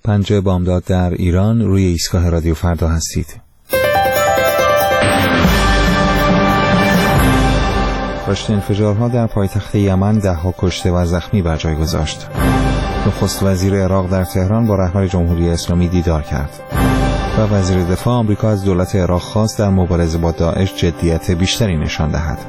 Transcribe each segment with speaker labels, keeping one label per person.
Speaker 1: 5 بامداد در ایران روی ایستگاه رادیو فردا هستید. رشد انفجارها در پایتخت یمن 10 کشته و زخمی بر جای گذاشت. نخست وزیر عراق در تهران با رهبر جمهوری اسلامی دیدار کرد و وزیر دفاع آمریکا از دولت عراق خواست در مبارزه با داعش جدیت بیشتری نشان دهد.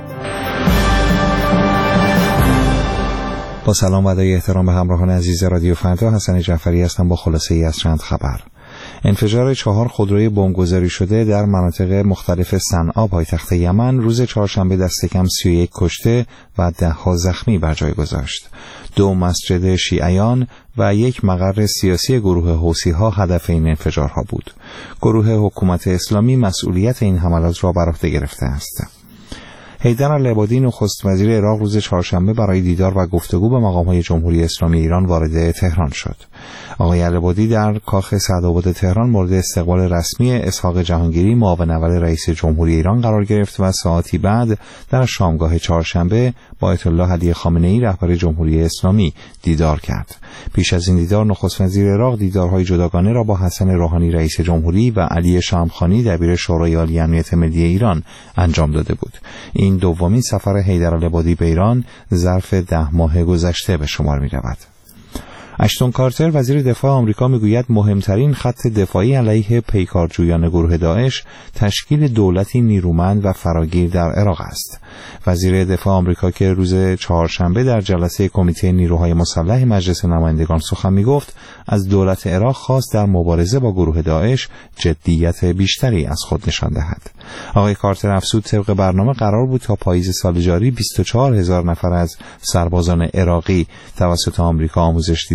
Speaker 1: با سلام و ادای احترام به همراهان عزیز رادیو فردا، حسن جعفری هستم با خلاصه ای از چند خبر. انفجار 4 خودروی بمبگذاری شده در مناطق مختلف صنعا پایتخت یمن روز چهارشنبه دست کم 31 کشته و 10 زخمی بر جای گذاشت. 2 مسجد شیعیان و 1 مقر سیاسی گروه حوثی‌ها هدف این انفجارها بود. گروه حکومت اسلامی مسئولیت این حملات را بر عهده گرفته است. حیدر العبادی نخست وزیر عراق روز چهارشنبه برای دیدار و گفتگو به مقام‌های جمهوری اسلامی ایران وارد تهران شد. آقای العبادی در کاخ سعدآباد تهران مورد استقبال رسمی اسحاق جهانگیری معاون اول رئیس جمهوری ایران قرار گرفت و ساعتی بعد در شامگاه چهارشنبه با آیت الله علی خامنه‌ای رهبر جمهوری اسلامی دیدار کرد. پیش از این دیدار نخست وزیر عراق دیدارهای جداگانه را با حسن روحانی رئیس جمهوری و علی شمخانی دبیر شورای عالی امنیت ملی ایران انجام داده بود. این دومین سفر حیدر العبادی به ایران ظرف 10 ماه گذشته به شمار می‌رود. اشتون کارتر وزیر دفاع آمریکا میگوید مهمترین خط دفاعی علیه پیکارجویان گروه داعش تشکیل دولتی نیرومند و فراگیر در عراق است. وزیر دفاع آمریکا که روز چهارشنبه در جلسه کمیته نیروهای مسلح مجلس نمایندگان سخن میگفت، از دولت عراق خواست در مبارزه با گروه داعش جدیت بیشتری از خود نشان دهد. آقای کارتر افزود طبق برنامه قرار بود تا پاییز سال جاری 24,000 نفر از سربازان عراقی توسط آمریکا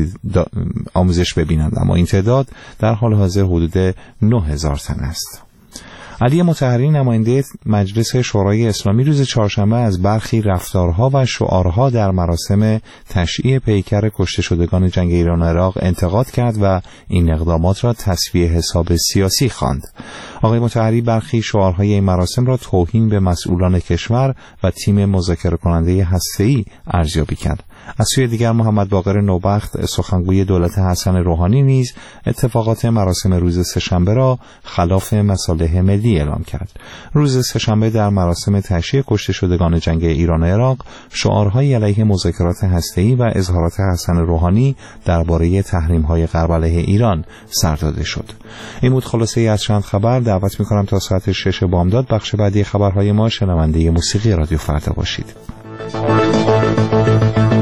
Speaker 1: آموزش ببینند، اما این تعداد در حال حاضر حدود 9,000 تن است. علی مطهری نماینده مجلس شورای اسلامی روز چهارشنبه از برخی رفتارها و شعارها در مراسم تشییع پیکر کشته شدگان جنگ ایران و عراق انتقاد کرد و این اقدامات را تسویه حساب سیاسی خواند. آقای مطهری برخی شعارهای این مراسم را توهین به مسئولان کشور و تیم مذاکره کننده هسته‌ای ارزیابی کرد. از سوی دیگر محمد باقر نوبخت سخنگوی دولت حسن روحانی نیز اتفاقات مراسم روز سه‌شنبه را خلاف مصالح ملی اعلام کرد. روز سه‌شنبه در مراسم تشییع کشته شدگان جنگ ایران و عراق شعارهای علیه مذاکرات هسته‌ای و اظهارات حسن روحانی درباره تحریم‌های غرب علیه ایران سر داده شد. این بود خلاصه از چند خبر. دعوت می‌کنم تا ساعت 6 بامداد بخش بعدی خبرهای ما شنونده موسیقی رادیو فردا باشید.